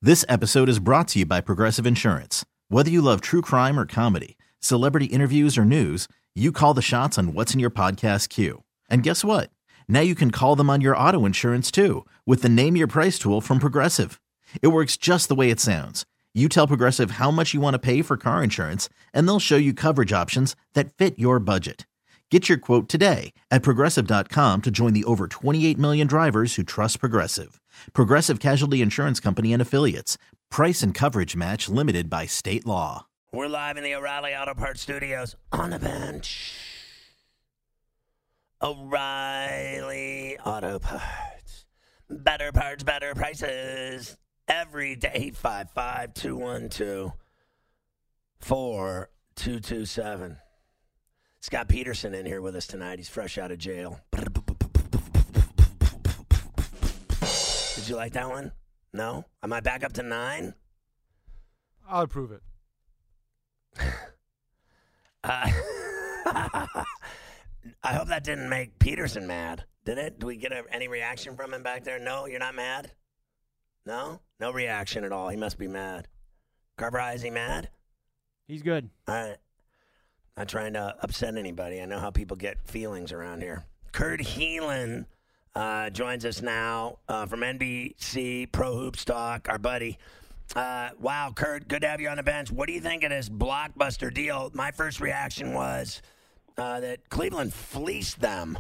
This episode is brought to you by Progressive Insurance. Whether you love true crime or comedy, celebrity interviews or news, you call the shots on what's in your podcast queue. And guess what? Now you can call them on your auto insurance too with the Name Your Price tool from Progressive. It works just the way it sounds. You tell Progressive how much you want to pay for car insurance, and they'll show you coverage options that fit your budget. Get your quote today at Progressive.com to join the over 28 million drivers who trust Progressive. Progressive Casualty Insurance Company and Affiliates. Price and coverage match limited by state law. We're live in the O'Reilly Auto Parts Studios on the bench. O'Reilly Auto Parts. Better parts, better prices. Every day, 55212-4227. Scott Peterson in here with us tonight. He's fresh out of jail. Did you like that one? No? Am I back up to 9? I'll approve it. I hope that didn't make Peterson mad. Did it? Do we get any reaction from him back there? No? You're not mad? No? No reaction at all. He must be mad. Carver, is he mad? He's good. All right. Not trying to upset anybody. I know how people get feelings around here. Kurt Helin joins us now from NBC Pro Hoops Talk, our buddy. Wow, Kurt, good to have you on the bench. What do you think of this blockbuster deal? My first reaction was that Cleveland fleeced them.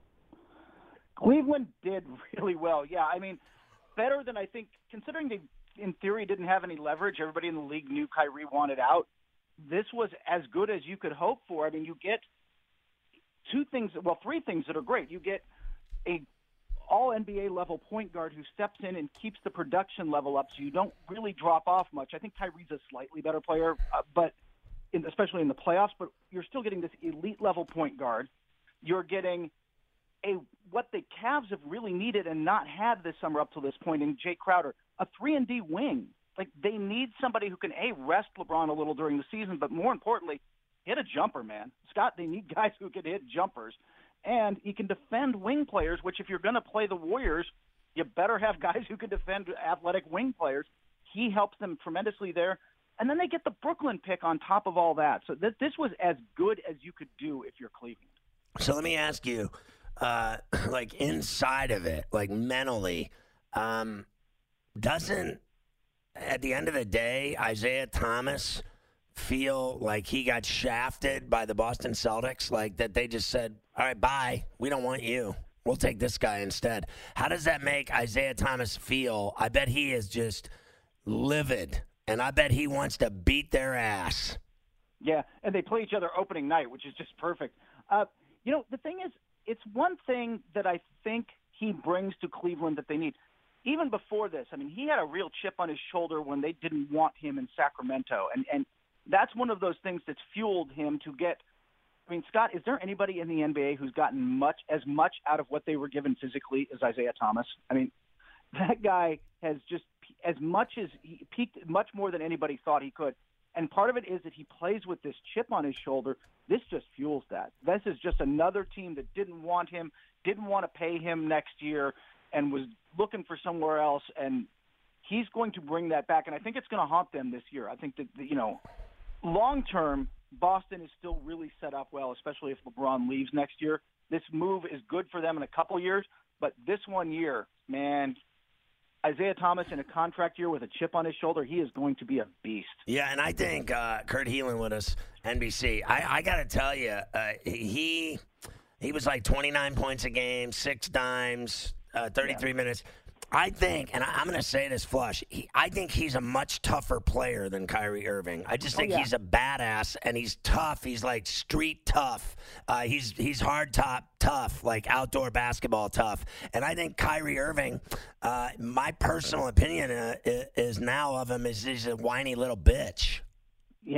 Cleveland did really well. Yeah, I mean, better than I think, considering they, in theory, didn't have any leverage. Everybody in the league knew Kyrie wanted out. This was as good as you could hope for. I mean, you get three things that are great. You get a all-NBA level point guard who steps in and keeps the production level up so you don't really drop off much. I think Kyrie's a slightly better player, especially in the playoffs, but you're still getting this elite-level point guard. You're getting what the Cavs have really needed and not had this summer up to this point in Jay Crowder, a 3-and-D wing. Like, they need somebody who can, rest LeBron a little during the season, but more importantly, hit a jumper, man. Scott, they need guys who can hit jumpers. And he can defend wing players, which if you're going to play the Warriors, you better have guys who can defend athletic wing players. He helps them tremendously there. And then they get the Brooklyn pick on top of all that. So this was as good as you could do if you're Cleveland. So let me ask you, inside of it, mentally, doesn't, at the end of the day, Isaiah Thomas feel like he got shafted by the Boston Celtics? Like that they just said, all right, bye. We don't want you. We'll take this guy instead. How does that make Isaiah Thomas feel? I bet he is just livid, and I bet he wants to beat their ass. Yeah, and they play each other opening night, which is just perfect. The thing is, it's one thing that I think he brings to Cleveland that they need. Even before this, I mean, he had a real chip on his shoulder when they didn't want him in Sacramento. And that's one of those things that's fueled him to get – I mean, Scott, is there anybody in the NBA who's gotten as much out of what they were given physically as Isaiah Thomas? I mean, that guy has just – as much as he peaked much more than anybody thought he could. And part of it is that he plays with this chip on his shoulder. This just fuels that. This is just another team that didn't want him, didn't want to pay him next year, and was looking for somewhere else, and he's going to bring that back, and I think it's going to haunt them this year. I think that, long-term, Boston is still really set up well, especially if LeBron leaves next year. This move is good for them in a couple years, but this 1 year, man, Isaiah Thomas in a contract year with a chip on his shoulder, he is going to be a beast. Yeah, and I think Kurt Helin with us, NBC, I got to tell you, he was like 29 points a game, 6 dimes, 33 minutes. I think, and I'm going to say this flush, I think he's a much tougher player than Kyrie Irving. I just think he's a badass, and he's tough. He's like street tough. He's hard top tough, like outdoor basketball tough. And I think Kyrie Irving, my personal opinion is now of him is he's a whiny little bitch. Yeah,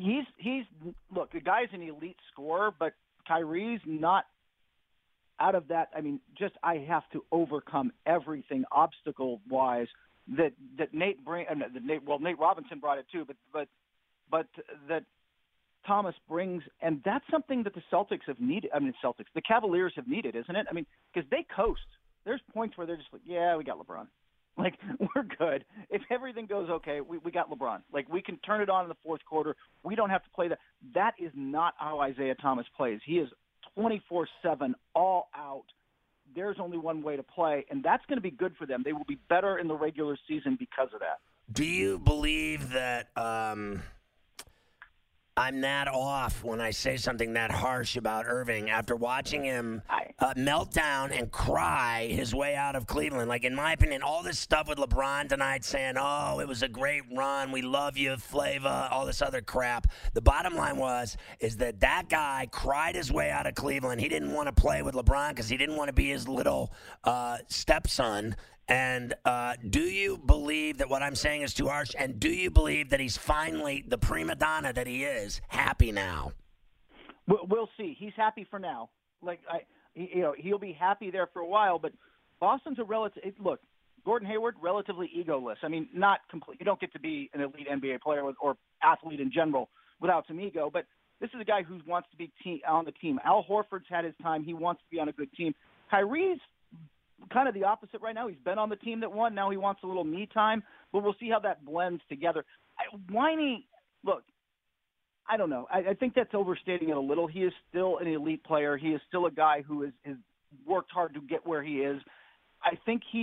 look, the guy's an elite scorer, but Kyrie's not out of that. I mean, just I have to overcome everything obstacle-wise that Nate Robinson brought it too, but that Thomas brings, and that's something that the Celtics have needed. I mean, the Cavaliers have needed, isn't it? I mean, because they coast. There's points where they're just like, yeah, we got LeBron. Like, we're good. If everything goes okay, we got LeBron. Like, we can turn it on in the fourth quarter. We don't have to play that. That is not how Isaiah Thomas plays. He is 24/7, all out. There's only one way to play, and that's going to be good for them. They will be better in the regular season because of that. Do you believe that I'm that off when I say something that harsh about Irving after watching him melt down and cry his way out of Cleveland? Like, in my opinion, all this stuff with LeBron tonight saying, oh, it was a great run, we love you, Flava, all this other crap. The bottom line is that guy cried his way out of Cleveland. He didn't want to play with LeBron because he didn't want to be his little stepson. And do you believe that what I'm saying is too harsh? And do you believe that he's finally, the prima donna that he is, happy now? We'll see. He's happy for now. Like, he'll be happy there for a while. But Boston's a relative. Look, Gordon Hayward, relatively egoless. I mean, not complete. You don't get to be an elite NBA player or athlete in general without some ego. But this is a guy who wants to be on the team. Al Horford's had his time. He wants to be on a good team. Kyrie's kind of the opposite right now. He's been on the team that won. Now he wants a little me time, but we'll see how that blends together. Whiny, look, I don't know. I think that's overstating it a little. He is still an elite player. He is still a guy who has worked hard to get where he is. I think he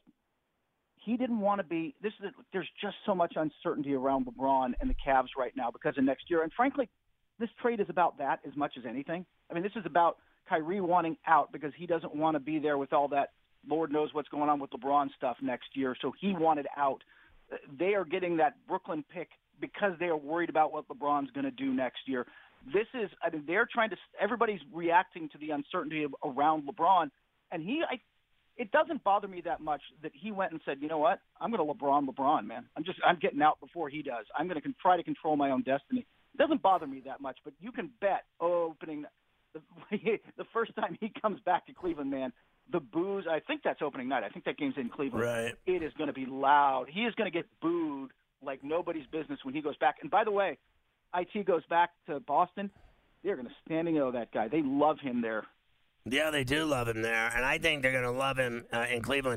didn't want to be. There's just so much uncertainty around LeBron and the Cavs right now because of next year. And frankly, this trade is about that as much as anything. I mean, this is about Kyrie wanting out because he doesn't want to be there with all that Lord knows what's going on with LeBron stuff next year, so he wanted out. They are getting that Brooklyn pick because they are worried about what LeBron's going to do next year. They're trying to – everybody's reacting to the uncertainty around LeBron, and it doesn't bother me that much that he went and said, you know what, I'm going to LeBron, man. I'm getting out before he does. I'm going to try to control my own destiny. It doesn't bother me that much, but you can bet opening the first time he comes back to Cleveland, man, the boos, I think that's opening night. I think that game's in Cleveland. Right. It is going to be loud. He is going to get booed like nobody's business when he goes back. And by the way, IT goes back to Boston. They're going to standing O that guy. They love him there. Yeah, they do love him there, and I think they're going to love him in Cleveland.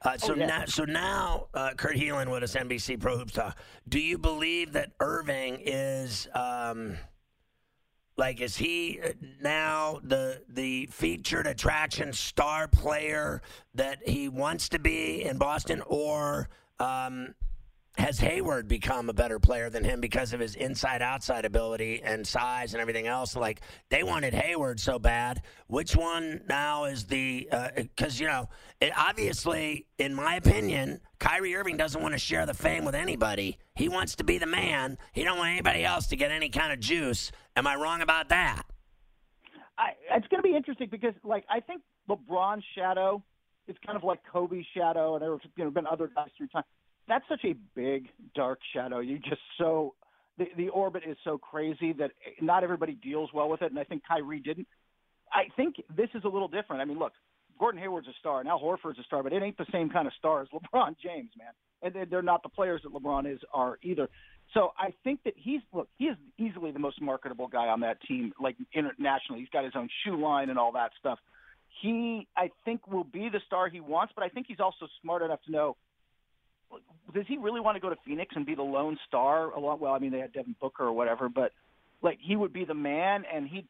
Now, Kurt Helin with us, NBC Pro Hoops Talk. Do you believe that Irving is is he now the featured attraction star player that he wants to be in Boston, or has Hayward become a better player than him because of his inside-outside ability and size and everything else? Like, they wanted Hayward so bad. Which one now is the because, obviously, in my opinion, Kyrie Irving doesn't want to share the fame with anybody. He wants to be the man. He don't want anybody else to get any kind of juice. Am I wrong about that? It's going to be interesting because, I think LeBron's shadow is kind of like Kobe's shadow, and there have been other guys through time. That's such a big, dark shadow. The orbit is so crazy that not everybody deals well with it, and I think Kyrie didn't. I think this is a little different. I mean, look, Gordon Hayward's a star, and Al Horford's a star, but it ain't the same kind of star as LeBron James, man. And they're not the players that LeBron are either. So I think that he is easily the most marketable guy on that team, like internationally. He's got his own shoe line and all that stuff. He, I think, will be the star he wants, but I think he's also smart enough to know, does he really want to go to Phoenix and be the lone star? Well, I mean, they had Devin Booker or whatever, but he would be the man, and he'd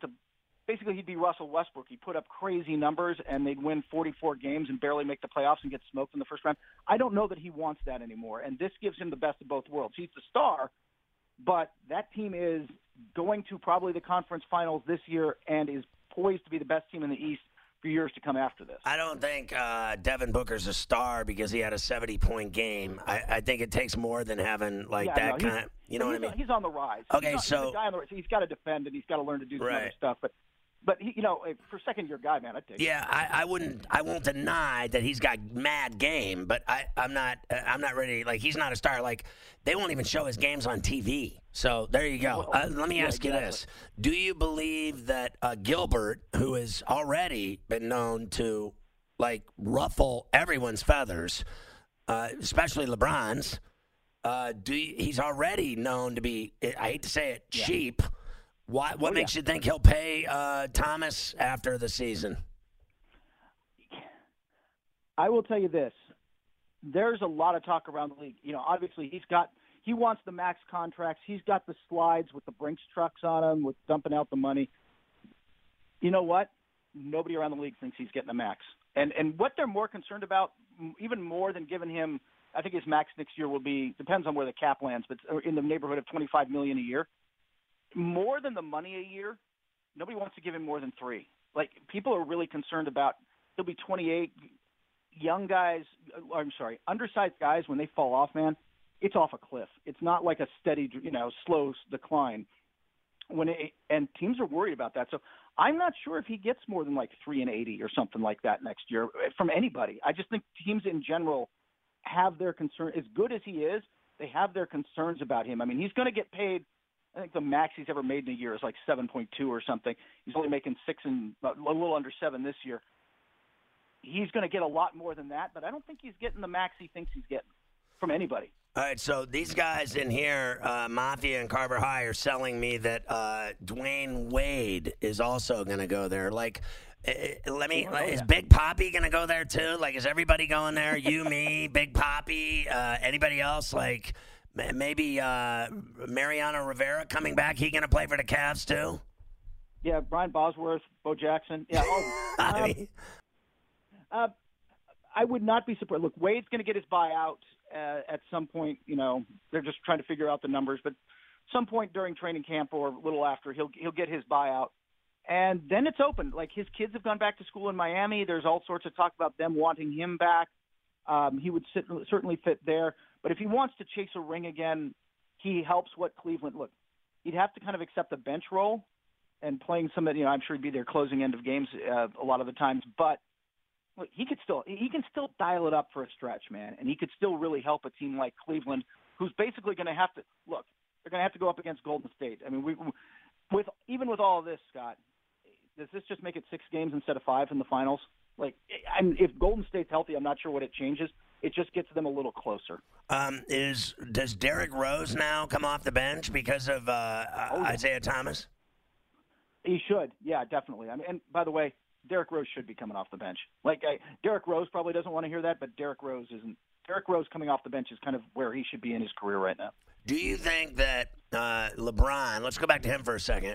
be Russell Westbrook. He'd put up crazy numbers, and they'd win 44 games and barely make the playoffs and get smoked in the first round. I don't know that he wants that anymore, and this gives him the best of both worlds. He's the star, but that team is going to probably the conference finals this year and is poised to be the best team in the East for years to come after this. I don't think Devin Booker's a star because he had a 70-point game. I think it takes more than having that kind of, you know what I mean? He's on the rise. Okay, he's a guy on the rise. He's got to defend and he's got to learn to do some other stuff. But he, for a second-year guy, man, I'd take it. Yeah, I won't deny that he's got mad game, but I'm not ready. He's not a star. They won't even show his games on TV. So there you go. Let me ask you this: do you believe that Gilbert, who has already been known to ruffle everyone's feathers, especially LeBron's, he's already known to be, I hate to say it, cheap. What makes you think he'll pay Thomas after the season? I will tell you this. there's a lot of talk around the league. Obviously he wants the max contracts. He's got the slides with the Brinks trucks on them, with dumping out the money. You know what? Nobody around the league thinks he's getting a max. And what they're more concerned about, even more than giving him, I think his max next year will be, depends on where the cap lands, but in the neighborhood of $25 million a year. More than the money a year, nobody wants to give him more than $3 million. Like, people are really concerned about, he'll be 28, undersized guys, when they fall off, man, it's off a cliff. It's not like a steady, slow decline. And teams are worried about that. So I'm not sure if he gets more than like $380 or something like that next year from anybody. I just think teams in general have their concern. As good as he is, they have their concerns about him. I mean, he's going to get paid. I think the max he's ever made in a year is like 7.2 or something. He's only making 6 and a little under 7 this year. He's going to get a lot more than that, but I don't think he's getting the max he thinks he's getting from anybody. All right, so these guys in here, Mafia and Carver High, are selling me that Dwayne Wade is also going to go there. Like, is Big Papi going to go there too? Like, is everybody going there? You, me, Big Papi, anybody else? Like, maybe Mariano Rivera coming back. He going to play for the Cavs too? Yeah, Brian Bosworth, Bo Jackson. Yeah. I would not be surprised. Look, Wade's going to get his buyout at some point. They're just trying to figure out the numbers, but some point during training camp or a little after, he'll get his buyout, and then it's open. Like, his kids have gone back to school in Miami. There's all sorts of talk about them wanting him back. He would certainly fit there. But if he wants to chase a ring again, he helps what Cleveland. Look, he'd have to kind of accept a bench role and playing some of. I'm sure he'd be there closing end of games a lot of the times, but. Look, he can still dial it up for a stretch, man, and he could still really help a team like Cleveland, who's basically going to have to look. They're going to have to go up against Golden State. I mean, even with all of this, Scott, does this just make it 6 games instead of 5 in the finals? Like, if Golden State's healthy, I'm not sure what it changes. It just gets them a little closer. Does Derrick Rose now come off the bench because of Isaiah Thomas? He should, yeah, definitely. I mean, and by the way, Derrick Rose should be coming off the bench. Derrick Rose probably doesn't want to hear that, but Derrick Rose isn't. Derrick Rose coming off the bench is kind of where he should be in his career right now. Do you think that LeBron, let's go back to him for a second.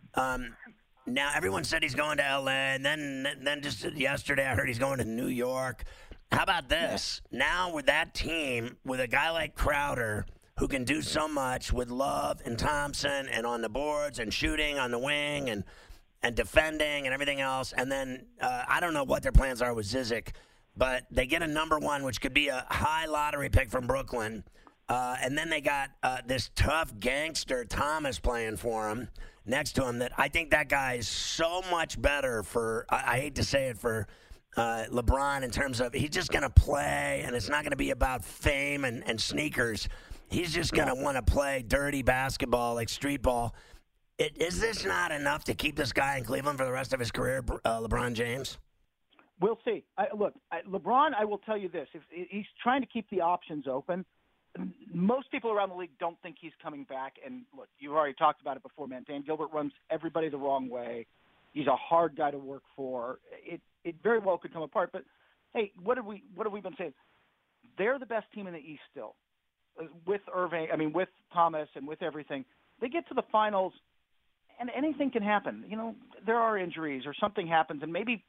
Now, everyone said he's going to L.A., and then just yesterday I heard he's going to New York. How about this? Yeah. Now with that team, with a guy like Crowder who can do so much with Love and Thompson and on the boards and shooting on the wing and defending and everything else. And then I don't know what their plans are with Zizic, but they get a number 1, which could be a high lottery pick from Brooklyn. And then they got this tough gangster Thomas playing for him next to him that I think that guy is so much better for, I hate to say it, for LeBron in terms of he's just going to play, and it's not going to be about fame and sneakers. He's just going to want to play dirty basketball, like street ball. Is this not enough to keep this guy in Cleveland for the rest of his career, LeBron James? We'll see. LeBron, I will tell you this. If he's trying to keep the options open, most people around the league don't think he's coming back. And, look, you've already talked about it before, man. Dan Gilbert runs everybody the wrong way. He's a hard guy to work for. It very well could come apart. But, hey, what have we been saying? They're the best team in the East still. With with Thomas and with everything. They get to the finals, and anything can happen. There are injuries or something happens, and maybe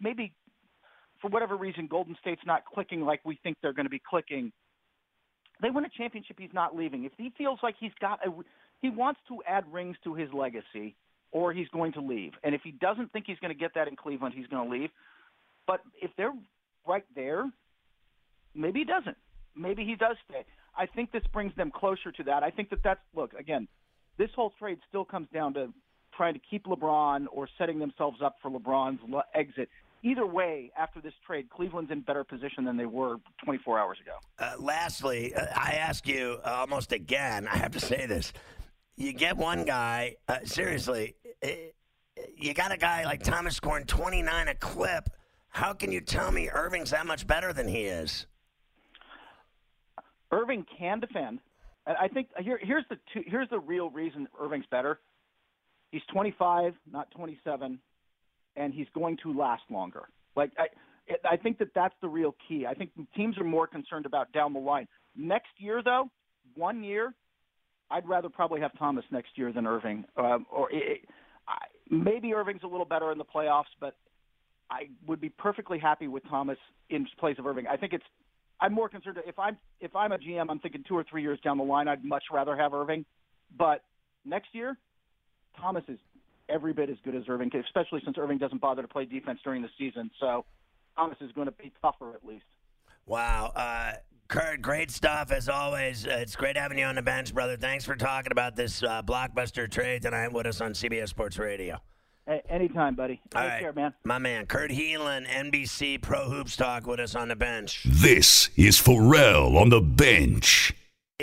for whatever reason Golden State's not clicking like we think they're going to be clicking. They win a championship, he's not leaving. If he feels like he wants to add rings to his legacy, or he's going to leave. And if he doesn't think he's going to get that in Cleveland, he's going to leave. But if they're right there, maybe he doesn't. Maybe he does stay. I think this brings them closer to that. I think that's – look, again, this whole trade still comes down to trying to keep LeBron or setting themselves up for LeBron's exit. Either way, after this trade, Cleveland's in better position than they were 24 hours ago. Lastly, I ask you almost again, I have to say this. You get one guy, seriously, you got a guy like Thomas scoring 29 a clip. How can you tell me Irving's that much better than he is? Irving can defend. I think here's the real reason Irving's better. He's 25, not 27, and he's going to last longer. I think that's the real key. I think teams are more concerned about down the line. Next year, though, 1 year, I'd rather probably have Thomas next year than Irving. Maybe Irving's a little better in the playoffs, but I would be perfectly happy with Thomas in place of Irving. I think I'm more concerned if I'm a GM, I'm thinking 2 or 3 years down the line, I'd much rather have Irving. But next year, Thomas is every bit as good as Irving, especially since Irving doesn't bother to play defense during the season. So Thomas is going to be tougher at least. Wow. Kurt, great stuff as always. It's great having you on the bench, brother. Thanks for talking about this blockbuster trade tonight with us on CBS Sports Radio. Hey, anytime, buddy. All Take right. care, man. My man, Kurt Helin, NBC Pro Hoops Talk with us on the bench. This is Pharrell on the bench.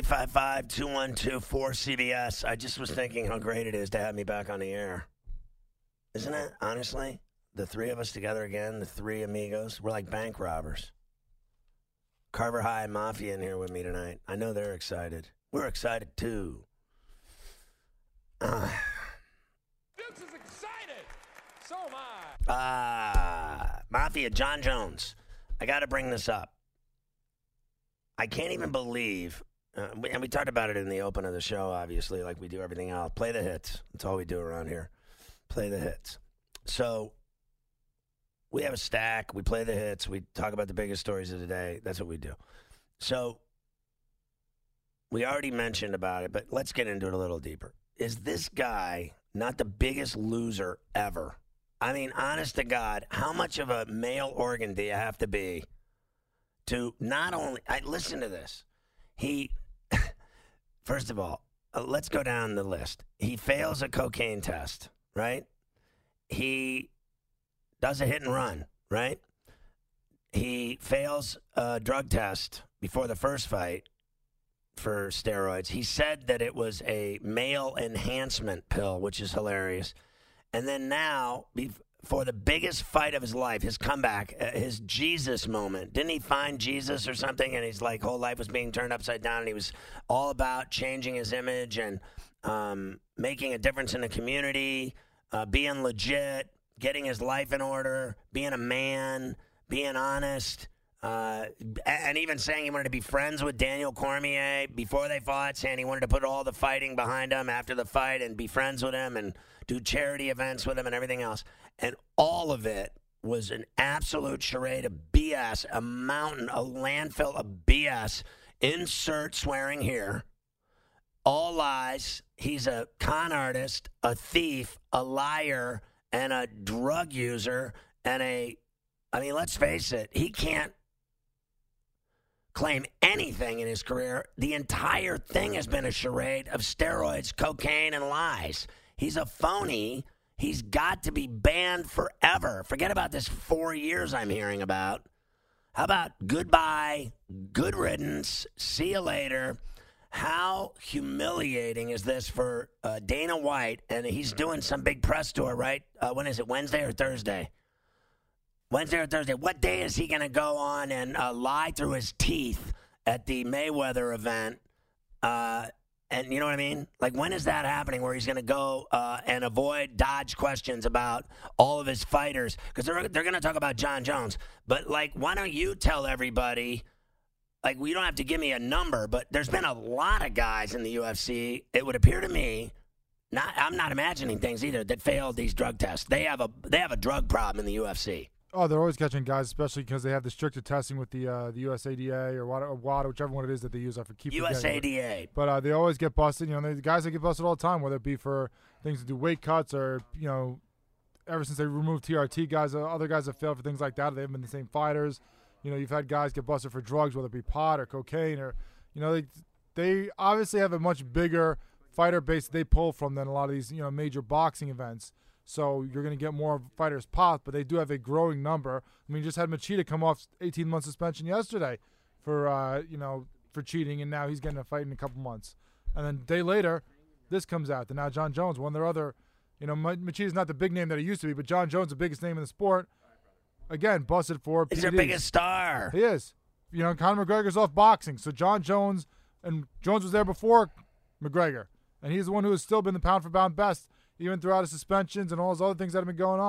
855-212-4CBS. I just was thinking how great it is to have me back on the air. Isn't it, honestly? The three of us together again, the three amigos. We're like bank robbers. Carver High Mafia in here with me tonight. I know they're excited. We're excited, too. Dukes is excited. So am I. Mafia, John Jones. I got to bring this up. I can't even believe, and we talked about it in the open of the show, obviously, like we do everything else. Play the hits. That's all we do around here. Play the hits. So we have a stack. We play the hits. We talk about the biggest stories of the day. That's what we do. So we already mentioned about it, but let's get into it a little deeper. Is this guy not the biggest loser ever? I mean, honest to God, how much of a male organ do you have to be to not only – listen to this. He – first of all, let's go down the list. He fails a cocaine test, right? He does a hit and run, right? He fails a drug test before the first fight for steroids. He said that it was a male enhancement pill, which is hilarious. And then now, for the biggest fight of his life, his comeback, his Jesus moment, didn't he find Jesus or something? And his whole life was being turned upside down, and he was all about changing his image and making a difference in the community, being legit, getting his life in order, being a man, being honest, and even saying he wanted to be friends with Daniel Cormier before they fought, saying he wanted to put all the fighting behind him after the fight and be friends with him and do charity events with him and everything else. And all of it was an absolute charade of BS, a mountain, a landfill of BS. Insert swearing here. All lies. He's a con artist, a thief, a liar, and a drug user, and let's face it, he can't claim anything in his career. The entire thing has been a charade of steroids, cocaine, and lies. He's a phony. He's got to be banned forever. Forget about this 4 years I'm hearing about. How about goodbye, good riddance, see you later? How humiliating is this for Dana White? And he's doing some big press tour, right? When is it, Wednesday or Thursday? Wednesday or Thursday. What day is he going to go on and lie through his teeth at the Mayweather event? And you know what I mean? When is that happening where he's going to go and dodge questions about all of his fighters? Because they're going to talk about John Jones. But, why don't you tell everybody, you don't have to give me a number, but there's been a lot of guys in the UFC, it would appear to me, I'm not imagining things either, that failed these drug tests. They have a drug problem in the UFC. Oh, they're always catching guys, especially because they have the stricter testing with the USADA or WADA, whichever one it is that they use. I keep forgetting. USADA. But they always get busted. The guys that get busted all the time, whether it be for things to do weight cuts or, ever since they removed TRT guys, other guys have failed for things like that. They haven't been the same fighters. You've had guys get busted for drugs, whether it be pot or cocaine or, they obviously have a much bigger fighter base that they pull from than a lot of these, major boxing events. So you're going to get more fighters popped, but they do have a growing number. Just had Machida come off 18-month suspension yesterday for, for cheating, and now he's getting a fight in a couple months. And then a day later, this comes out. And now John Jones, one of their other, Machida's not the big name that he used to be, but John Jones, the biggest name in the sport, again, busted for PEDs. He's their biggest star. He is. Conor McGregor's off boxing, so John Jones, and Jones was there before McGregor, and he's the one who has still been the pound-for-pound best, even throughout his suspensions and all those other things that have been going on.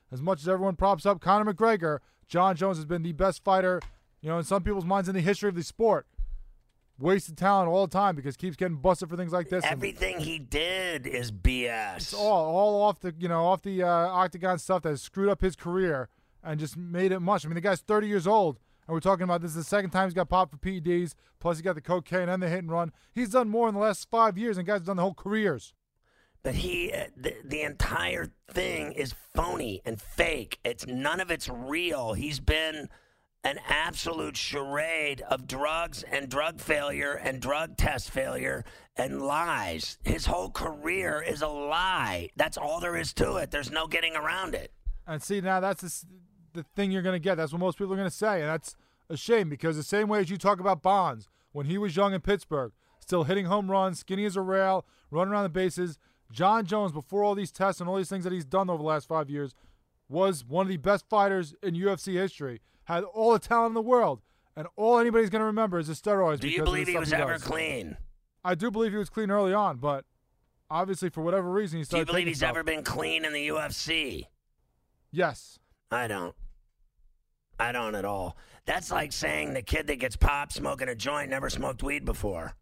as much as everyone props up Conor McGregor, Jon Jones has been the best fighter, in some people's minds in the history of the sport. Wasted talent all the time because keeps getting busted for things like this. Everything he did is BS. It's all off the octagon stuff that has screwed up his career and just made it much. I mean, the guy's 30 years old, and we're talking about this is the second time he's got popped for PEDs, plus he got the cocaine and the hit and run. He's done more in the last 5 years than guys have done the whole careers. But the entire thing is phony and fake. None of it's real. He's been an absolute charade of drugs and drug failure and drug test failure and lies. His whole career is a lie. That's all there is to it. There's no getting around it. And see, now that's the thing you're going to get. That's what most people are going to say, and that's a shame because the same way as you talk about Bonds, when he was young in Pittsburgh, still hitting home runs, skinny as a rail, running around the bases, Jon Jones, before all these tests and all these things that he's done over the last 5 years, was one of the best fighters in UFC history. Had all the talent in the world, and all anybody's going to remember is the steroids. Do you believe he was ever clean? I do believe he was clean early on, but obviously for whatever reason he started. Do you believe he's ever been clean in the UFC? Yes. I don't at all. That's like saying the kid that gets popped smoking a joint never smoked weed before.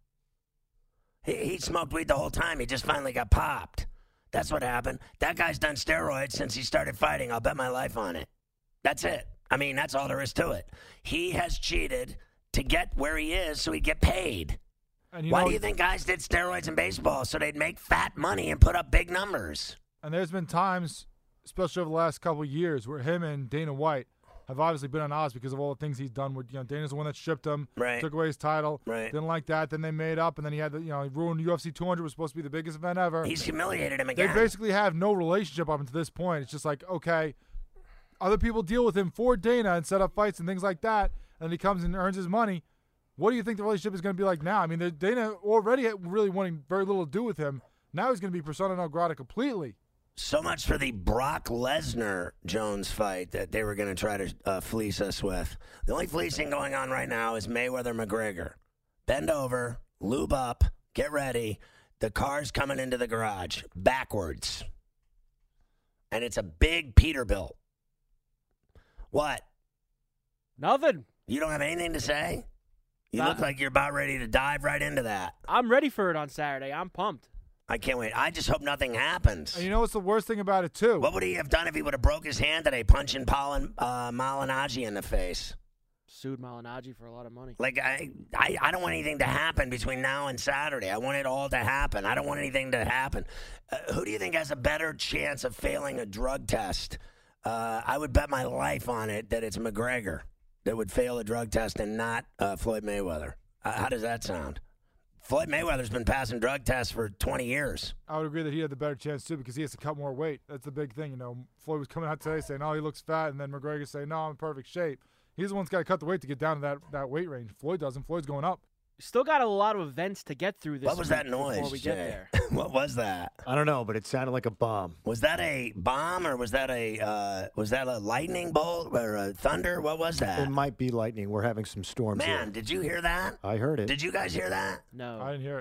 He smoked weed the whole time. He just finally got popped. That's what happened. That guy's done steroids since he started fighting. I'll bet my life on it. That's it. I mean, that's all there is to it. He has cheated to get where he is so he'd get paid. And Why do you think guys did steroids in baseball? So they'd make fat money and put up big numbers. And there's been times, especially over the last couple of years, where him and Dana White have obviously been on odds because of all the things he's done. With Dana's the one that stripped him, took away his title, didn't like that. Then they made up, and then he had he ruined UFC 200. Was supposed to be the biggest event ever. He's humiliated him again. They basically have no relationship up until this point. It's just like, okay, other people deal with him for Dana and set up fights and things like that, and he comes and earns his money. What do you think the relationship is going to be like now? I mean, Dana already really wanting very little to do with him. Now he's going to be persona non grata completely. So much for the Brock Lesnar-Jones fight that they were going to try to fleece us with. The only fleecing going on right now is Mayweather-McGregor. Bend over, lube up, get ready. The car's coming into the garage backwards. And it's a big Peterbilt. What? Nothing. You don't have anything to say? You look like you're about ready to dive right into that. I'm ready for it on Saturday. I'm pumped. I can't wait. I just hope nothing happens. And you know what's the worst thing about it, too? What would he have done if he would have broke his hand today punching Malignaggi in the face? Sued Malignaggi for a lot of money. Like, I don't want anything to happen between now and Saturday. I want it all to happen. I don't want anything to happen. Who do you think has a better chance of failing a drug test? I would bet my life on it that it's McGregor that would fail a drug test and not Floyd Mayweather. How does that sound? Floyd Mayweather's been passing drug tests for 20 years. I would agree that he had the better chance, too, because he has to cut more weight. That's the big thing. Floyd was coming out today saying, oh, he looks fat, and then McGregor saying, no, I'm in perfect shape. He's the one that's got to cut the weight to get down to that weight range. Floyd doesn't. Floyd's going up. Still got a lot of events to get through this. What was that noise, before we Jay? get there? What was that? I don't know, but it sounded like a bomb. Was that a bomb or was that a lightning bolt or a thunder? What was that? It might be lightning. We're having some storms here. Man, did you hear that? I heard it. Did you guys hear that? No. I didn't hear it.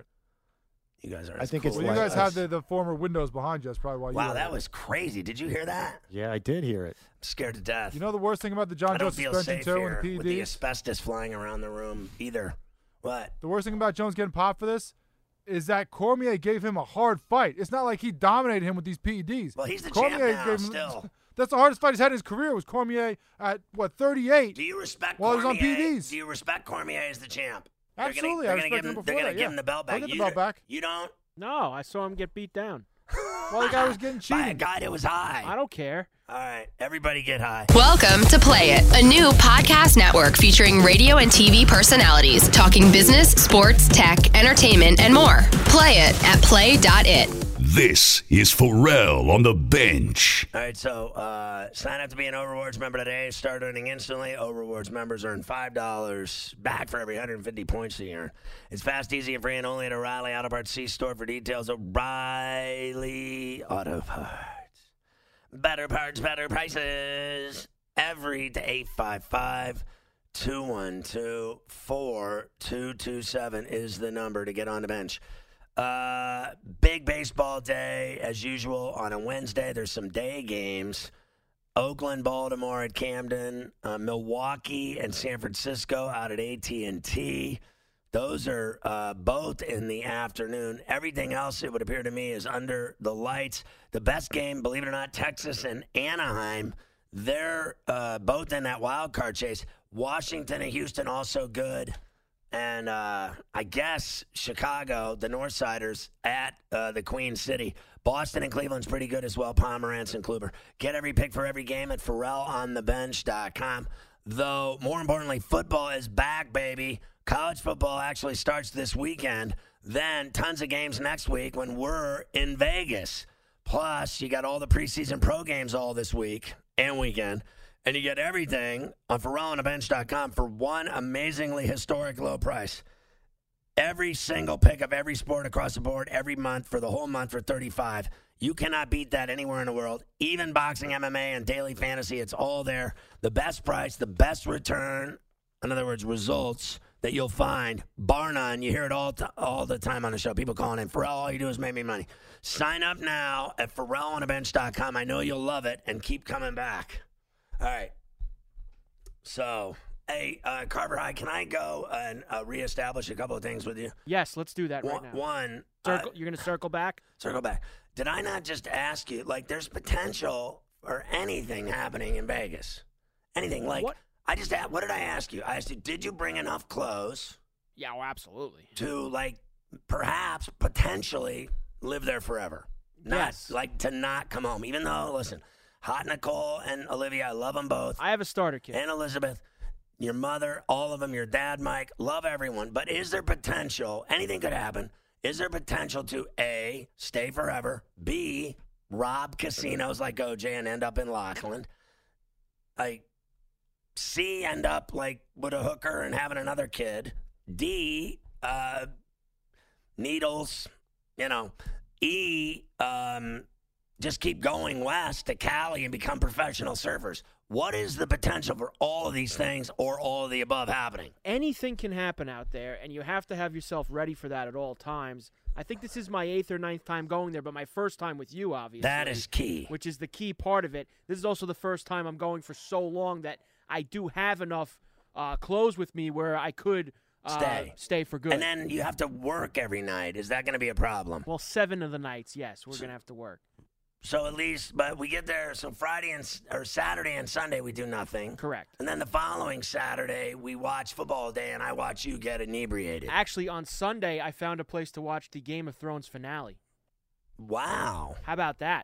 You guys are. I think cool. it's Well, you guys have the former windows behind you. That's probably why you Wow, heard that it. was crazy. Did you hear that? Yeah, I did hear it. I'm scared to death. You know the worst thing about the Jon I don't Jones feel suspension, safe too, here and the with the PEDs? asbestos flying around the room either. What? The worst thing about Jones getting popped for this is that Cormier gave him a hard fight. It's not like he dominated him with these PEDs. Well, he's the Cormier champ now, gave him, still. That's the hardest fight he's had in his career was Cormier at, 38? Do you respect While he Cormier? was on PEDs. Do you respect Cormier as the champ? Absolutely. I respect him before They're going that, to give him the belt back. I'll get the belt back. You don't? No, I saw him get beat down. Well, the guy was getting By a cheated. guy that was high. I don't care. All right, everybody get high. Welcome to Play It, a new podcast network featuring radio and TV personalities talking business, sports, tech, entertainment, and more. Play it at play.it. This is Pharrell on the bench. All right, so sign up to be an O-Rewards member today. Start earning instantly. O-Rewards members earn $5 back for every 150 points they earn. It's fast, easy, and free, and only at O'Reilly Auto Parts. See store for details. O'Reilly Auto Parts. Better parts, better prices. Every day, 855-212-4227 is the number to get on the bench. Big baseball day, as usual, on a Wednesday. There's some day games. Oakland, Baltimore at Camden, Milwaukee and San Francisco out at AT&T. Those are both in the afternoon. Everything else, it would appear to me, is under the lights. The best game, believe it or not, Texas and Anaheim, they're both in that wild card chase. Washington and Houston also good. And I guess Chicago, the Northsiders, at the Queen City. Boston and Cleveland's pretty good as well, Pomerantz and Kluber. Get every pick for every game at PharrellOnTheBench.com. Though, more importantly, football is back, baby. College football actually starts this weekend. Then tons of games next week when we're in Vegas. Plus, you got all the preseason pro games all this week and weekend. And you get everything on PharrellOnTheBench.com for one amazingly historic low price. Every single pick of every sport across the board every month for the whole month for $35. You cannot beat that anywhere in the world. Even boxing, MMA, and daily fantasy, it's all there. The best price, the best return, in other words, results that you'll find, bar none. You hear it all the time on the show. People calling in, Pharrell, all you do is make me money. Sign up now at PharrellOnTheBench.com. I know you'll love it, and keep coming back. All right. So, hey, Carver High, can I go and reestablish a couple of things with you? Yes, let's do that right now. One. You're going to circle back? Circle back. Did I not just ask you, like, there's potential for anything happening in Vegas? Anything. Like, What? What did I ask you? I asked you, did you bring enough clothes Yeah, well, absolutely. to, like, perhaps, potentially live there forever? Yes. Like, to not come home. Even though, listen, Hot Nicole and Olivia, I love them both. I have a starter kit. And Elizabeth, your mother, all of them, your dad, Mike, love everyone. But is there potential, anything could happen, is there potential to A, stay forever, B, rob casinos like OJ and end up in Laughlin, like, C, end up like with a hooker and having another kid, D, needles, E, just keep going west to Cali and become professional surfers. What is the potential for all of these things or all of the above happening? Anything can happen out there, and you have to have yourself ready for that at all times. I think this is my 8th or 9th time going there, but my first time with you, obviously. That is key. Which is the key part of it. This is also the first time I'm going for so long that I do have enough clothes with me where I could stay for good. And then you have to work every night. Is that going to be a problem? Well, 7 of the nights, yes, we're going to have to work. So at least, but we get there, so Saturday and Sunday we do nothing. Correct. And then the following Saturday we watch football all day and I watch you get inebriated. Actually, on Sunday I found a place to watch the Game of Thrones finale. Wow. How about that?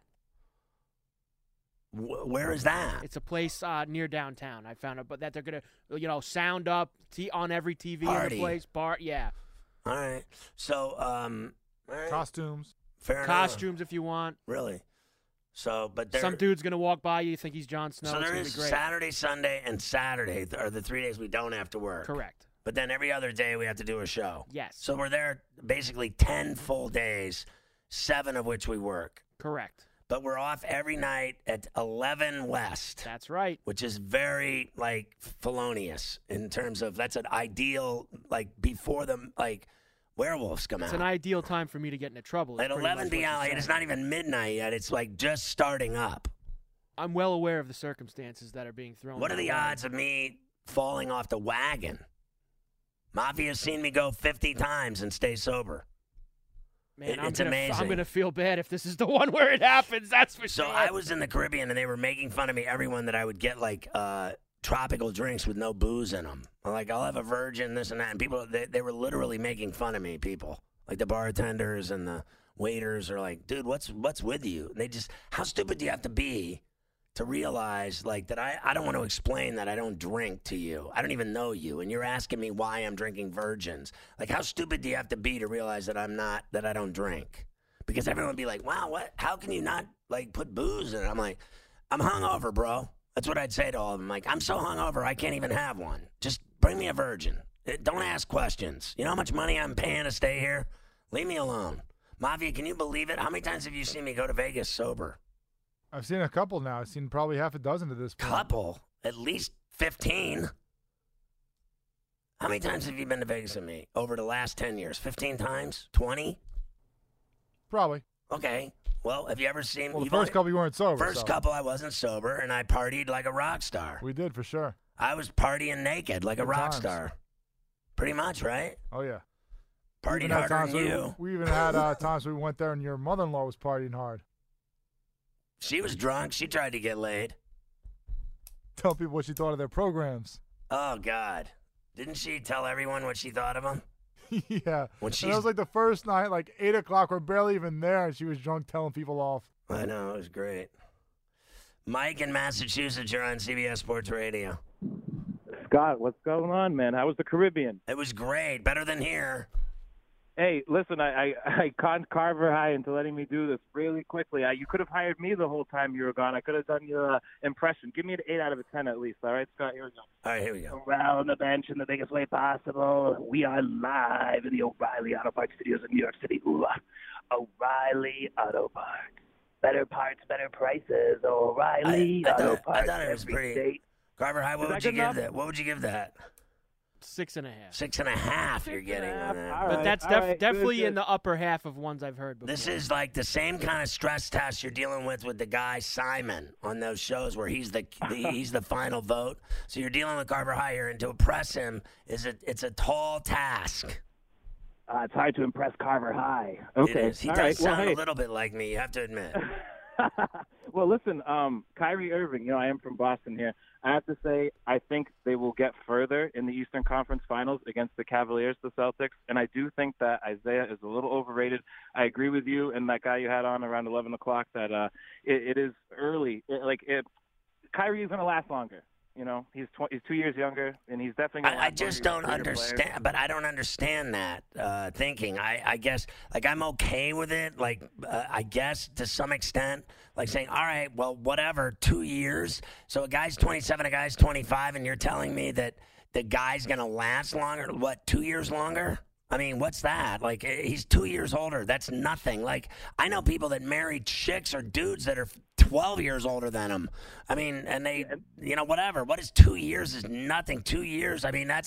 Where is that? It's a place near downtown. I found out, but that they're gonna, sound up on every TV Party. in the place. Yeah. All right. So, all right. Costumes. Fair Costumes if you want. Really? So, but some dude's gonna walk by you think he's Jon Snow. So there it's is gonna be great. Saturday, Sunday, and Saturday are the 3 days we don't have to work. Correct. But then every other day we have to do a show. Yes. So we're there basically 10 full days, 7 of which we work. Correct. But we're off every night at 11 West. That's right. Which is very, felonious in terms of that's an ideal, before the, werewolves come out. It's an ideal time for me to get into trouble. At 11 p.m., it's not even midnight yet. It's, just starting up. I'm well aware of the circumstances that are being thrown. What are the odds of me falling off the wagon? Mafia's seen me go 50 times and stay sober. Man, it's amazing. I'm going to feel bad if this is the one where it happens, that's for sure. So I was in the Caribbean, and they were making fun of me, everyone, that I would get, tropical drinks with no booze in them. I'll have a virgin, this and that. And people, they were literally making fun of me, people. Like the bartenders and the waiters are like, dude, what's with you? And they just, how stupid do you have to be to realize, that I don't want to explain that I don't drink to you. I don't even know you, and you're asking me why I'm drinking virgins. How stupid do you have to be to realize that I don't drink? Because everyone would be like, wow, what? How can you not, put booze in it? I'm like, I'm hungover, bro. That's what I'd say to all of them. I'm so hungover, I can't even have one. Just bring me a virgin. Don't ask questions. You know how much money I'm paying to stay here? Leave me alone. Mafia, can you believe it? How many times have you seen me go to Vegas sober? I've seen a couple now. I've seen probably half a dozen to this point. Couple? At least 15. How many times have you been to Vegas with me over the last 10 years? 15 times? 20? Probably. Okay. Well, have you ever seen? Well, the first couple you weren't sober. First couple I wasn't sober, and I partied like a rock star. We did, for sure. I was partying naked like a rock star. Pretty much, right? Oh, yeah. Partied harder than you. We even had times we went there and your mother-in-law was partying hard. She was drunk. She tried to get laid. Tell people what she thought of their programs. Oh, God. Didn't she tell everyone what she thought of them? Yeah. And it was like the first night, like 8 o'clock. We're barely even there, and she was drunk telling people off. I know. It was great. Mike in Massachusetts, you're on CBS Sports Radio. Scott, what's going on, man? How was the Caribbean? It was great. Better than here. Hey, listen, I conned Carver High into letting me do this really quickly. You could have hired me the whole time you were gone. I could have done your impression. Give me an 8 out of 10 at least. All right, Scott? Here we go. All right, here we go. Around the bench in the biggest way possible. We are live in the O'Reilly Auto Parts studios in New York City. Ooh, O'Reilly Auto Parts. Better parts, better prices. O'Reilly Auto Parts. I thought it was pretty. Carver High, what would you give that? What would you give that? 6.5. 6.5 you're getting. But that's definitely good. In the upper half of ones I've heard before. This is like the same kind of stress test you're dealing with the guy Simon on those shows where he's the final vote. So you're dealing with Carver High here, and to impress him it's a tall task. It's hard to impress Carver High. Okay. He does sound a little bit like me, you have to admit. Well, listen, Kyrie Irving, I am from Boston here. I have to say, I think they will get further in the Eastern Conference Finals against the Cavaliers, the Celtics, and I do think that Isaiah is a little overrated. I agree with you and that guy you had on around 11 o'clock that it is early. Kyrie is going to last longer. He's 2 years younger, and he's definitely going to I just don't understand, but I don't understand that thinking. I guess, I'm okay with it, I guess, to some extent, saying, all right, well, whatever, 2 years. So a guy's 27, a guy's 25, and you're telling me that the guy's going to last longer? What, 2 years longer? I mean, what's that? He's 2 years older. That's nothing. I know people that marry chicks or dudes that are 12 years older than him. I mean, and they, whatever. What is 2 years is nothing. 2 years, I mean, that's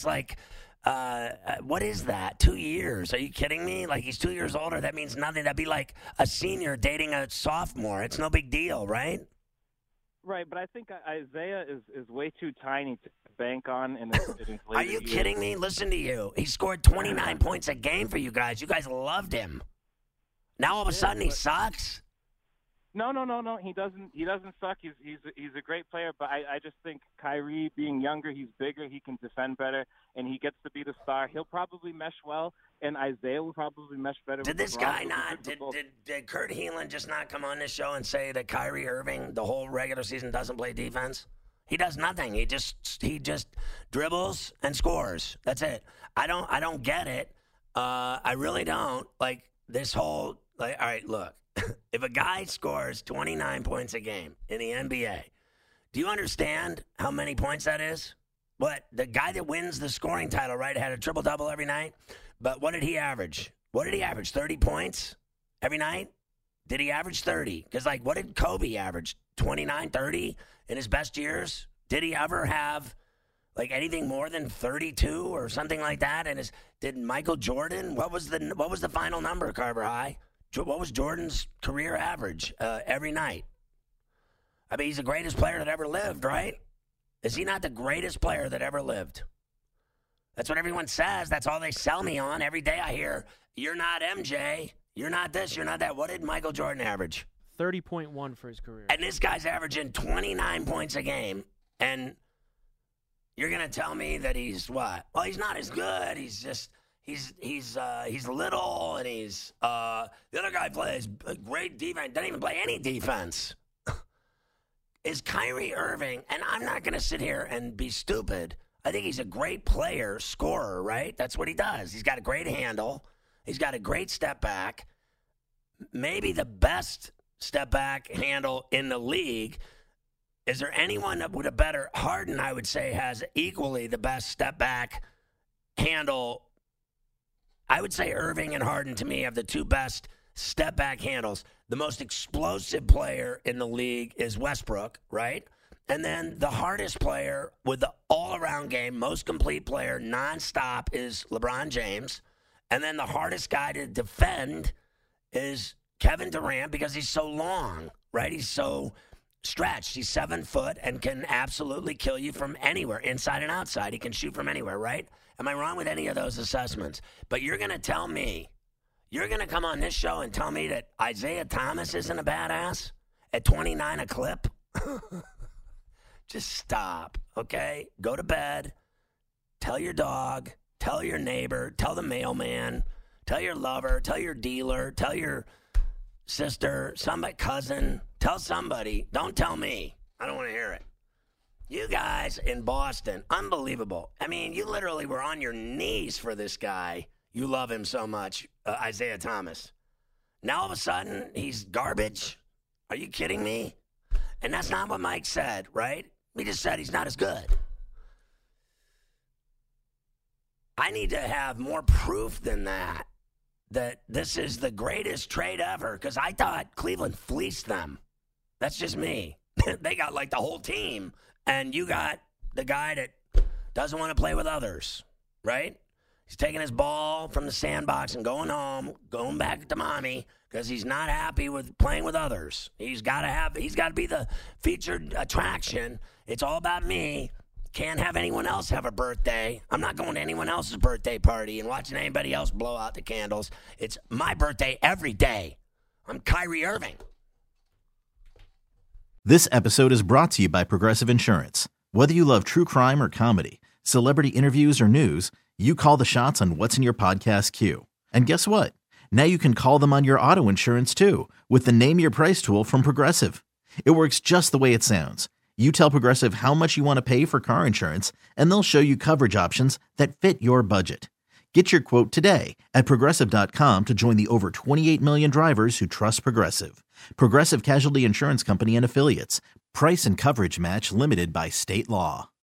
what is that? 2 years? Are you kidding me? He's 2 years older. That means nothing. That'd be like a senior dating a sophomore. It's no big deal, right? Right, but I think Isaiah is way too tiny to bank on in his Are you kidding me? Listen to you. He scored 29 points a game for you guys. You guys loved him. Now all of a sudden he sucks? No. He doesn't suck. He's a great player, but I just think Kyrie being younger, he's bigger, he can defend better, and he gets to be the star. He'll probably mesh well, and Isaiah will probably mesh better. Did this guy not? Did Kurt Heelan just not come on this show and say that Kyrie Irving the whole regular season doesn't play defense? He does nothing. He just dribbles and scores. That's it. I don't get it. I really don't. This whole all right, look. If a guy scores 29 points a game in the NBA, do you understand how many points that is? What, the guy that wins the scoring title, right, had a triple-double every night? But what did he average? 30 points every night? Did he average 30? Because, what did Kobe average? 29, 30 in his best years? Did he ever have, anything more than 32 or something like that? And did Michael Jordan, what was the final number, Carver High? What was Jordan's career average every night? I mean, he's the greatest player that ever lived, right? Is he not the greatest player that ever lived? That's what everyone says. That's all they sell me on. Every day I hear, you're not MJ. You're not this. You're not that. What did Michael Jordan average? 30.1 for his career. And this guy's averaging 29 points a game. And you're going to tell me that he's what? Well, he's not as good. He's just... He's little, and he's the other guy plays great defense. Doesn't even play any defense. Is Kyrie Irving? And I'm not going to sit here and be stupid. I think he's a great player, scorer. Right? That's what he does. He's got a great handle. He's got a great step back. Maybe the best step back handle in the league. Is there anyone that with a better Harden? I would say has equally the best step back handle. I would say Irving and Harden, to me, have the two best step-back handles. The most explosive player in the league is Westbrook, right? And then the hardest player with the all-around game, most complete player, nonstop, is LeBron James. And then the hardest guy to defend is Kevin Durant, because he's so long, right? He's so stretched. He's 7 foot and can absolutely kill you from anywhere, inside and outside. He can shoot from anywhere, right? Am I wrong with any of those assessments? But you're going to tell me, you're going to come on this show and tell me that Isaiah Thomas isn't a badass at 29 a clip? Just stop, okay? Go to bed. Tell your dog. Tell your neighbor. Tell the mailman. Tell your lover. Tell your dealer. Tell your sister. Somebody, cousin. Tell somebody. Don't tell me. I don't want to hear it. You guys in Boston, unbelievable. I mean, you literally were on your knees for this guy. You love him so much, Isaiah Thomas. Now all of a sudden, he's garbage? Are you kidding me? And that's not what Mike said, right? He just said he's not as good. I need to have more proof than that this is the greatest trade ever, because I thought Cleveland fleeced them. That's just me. They got like the whole team, and you got the guy that doesn't want to play with others, right? He's taking his ball from the sandbox and going home, going back to mommy, because he's not happy with playing with others. He's got to be the featured attraction. It's all about me. Can't have anyone else have a birthday. I'm not going to anyone else's birthday party and watching anybody else blow out the candles. It's my birthday every day. I'm Kyrie Irving. This episode is brought to you by Progressive Insurance. Whether you love true crime or comedy, celebrity interviews or news, you call the shots on what's in your podcast queue. And guess what? Now you can call them on your auto insurance too with the Name Your Price tool from Progressive. It works just the way it sounds. You tell Progressive how much you want to pay for car insurance, and they'll show you coverage options that fit your budget. Get your quote today at Progressive.com to join the over 28 million drivers who trust Progressive. Progressive Casualty Insurance Company and Affiliates. Price and coverage match limited by state law.